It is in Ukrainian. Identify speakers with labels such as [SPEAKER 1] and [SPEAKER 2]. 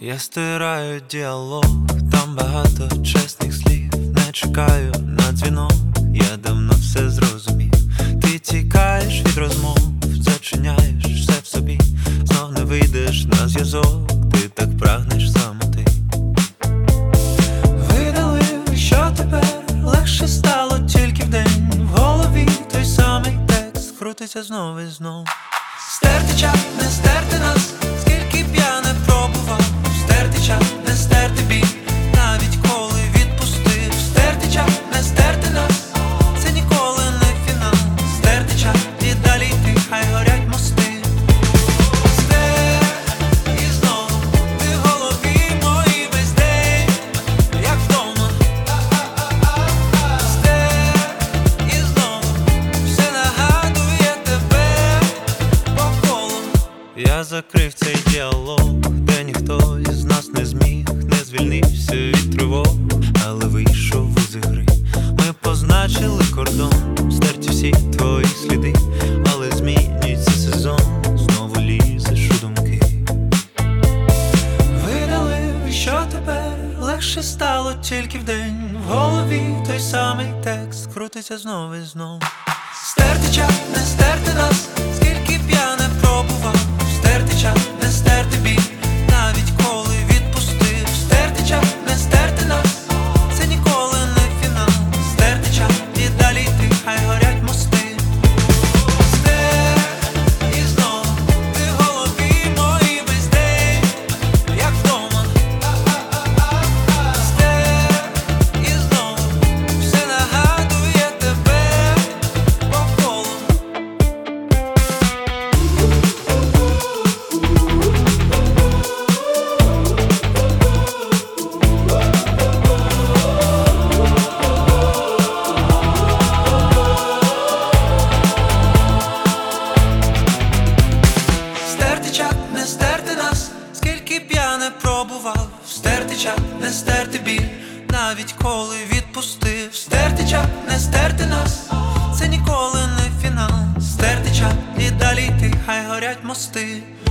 [SPEAKER 1] Я стираю діалог, там багато чесних слів. Не чекаю на дзвінок, я давно все зрозумів. Ти тікаєш від розмов, зачиняєш все в собі. Знов не вийдеш на зв'язок, ти так прагнеш самоти. Видалив, що тепер легше стало тільки вдень. В голові той самий текст крутиться знов і знов. Стерти чат, не стерти нас, скільки б я не пробував. Стерти чат, не стерти біль, навіть коли відпустив. Стерти чат, не стерти нас, це ніколи не фінал. Стерти чат і далі йти, хай горять мости. Стер і знову ти в голові моїй весь день, як вдома. Стер і знову все нагадує тебе по колу. Я закрив цей діалог, де ніхто із нас не зміг, не звільнився від тривог, але вийшов із ігри. Ми позначили кордон, стерті всі твої сліди, але змінюється сезон, знову лізеш у думки. Видалив, що тепер легше стало тільки вдень. В голові той самий текст крутиться знов і знов. Стерти чат, не стерти нас, скільки б я не пробував. Стерти чат, не стерти біль, навіть коли відпустив. Стерти чат, не стерти нас, це ніколи не фінал. Стерти чат і далі йти, хай горять мости. Стер і знову ти в голові моїй весь день, як вдома. Стер і знову все нагадує тебе по колу. Стерти чат, не стерти нас, скільки б я не пробував. Стерти чат, не стерти біль, навіть коли відпустив. Стерти чат, не стерти нас, це ніколи не фінал. Стерти чат і далі йти, хай горять мости.